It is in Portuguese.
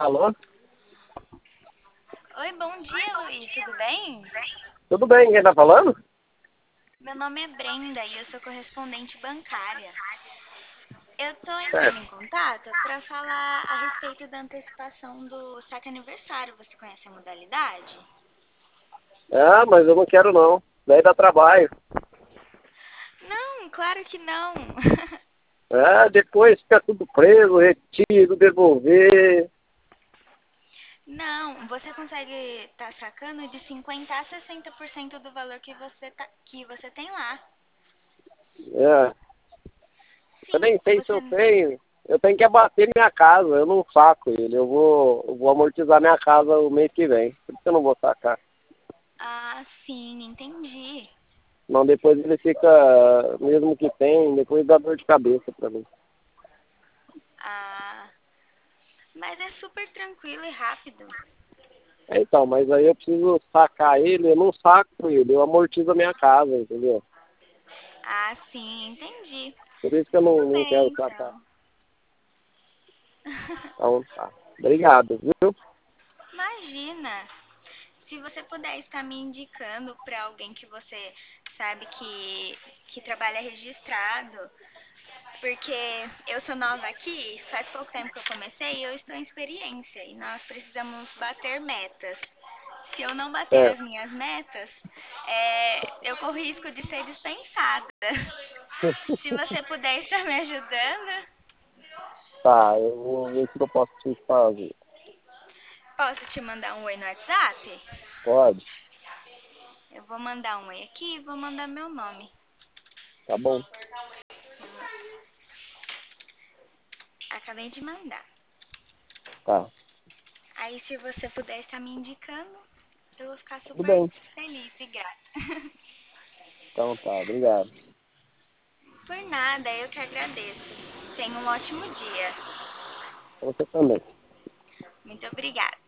Alô? Oi, bom dia, Luiz. Tudo bem? Tudo bem, quem tá falando? Meu nome é Brenda e eu sou correspondente bancária. Eu tô entrando Certo. em contato para falar a respeito da antecipação do saque aniversário. Você conhece a modalidade? Ah, mas eu não quero não. Daí dá trabalho. Não, claro que não. Ah, depois fica tudo preso, retido, devolver. Não, você consegue estar sacando de 50 a 60% do valor que você tem lá. É, eu Sim, nem sei se você. eu tenho. Eu tenho que abater minha casa, eu não saco ele. Eu vou amortizar minha casa o mês que vem. Por isso que eu não vou sacar. Ah, sim, entendi. Não, depois ele fica, mesmo que tem, depois dá dor de cabeça pra mim. Ah, mas é super tranquilo e rápido. Então, mas aí eu preciso sacar ele, eu não saco ele, eu amortizo a minha casa, entendeu? Ah, sim, entendi. Por isso que eu Tudo não bem, quero sacar. então. Então tá. Obrigado, viu? Imagina, se você puder estar me indicando para alguém que você sabe que trabalha registrado, porque eu sou nova aqui, faz pouco tempo que eu comecei e eu estou em experiência e nós precisamos bater metas. Se eu não bater É. as minhas metas, eu corro risco de ser dispensada. Se você puder estar me ajudando, Tá, eu vou ver o que eu posso te fazer. posso te mandar um oi no WhatsApp? Pode? Eu vou mandar um oi aqui e vou mandar meu nome. Tá bom. Acabei de mandar. Tá. Aí, se você puder estar me indicando, eu vou ficar Tudo super bem. feliz e grata. Então tá, obrigado. Por nada, eu que agradeço. Tenha um ótimo dia. Pra você também. Muito obrigada.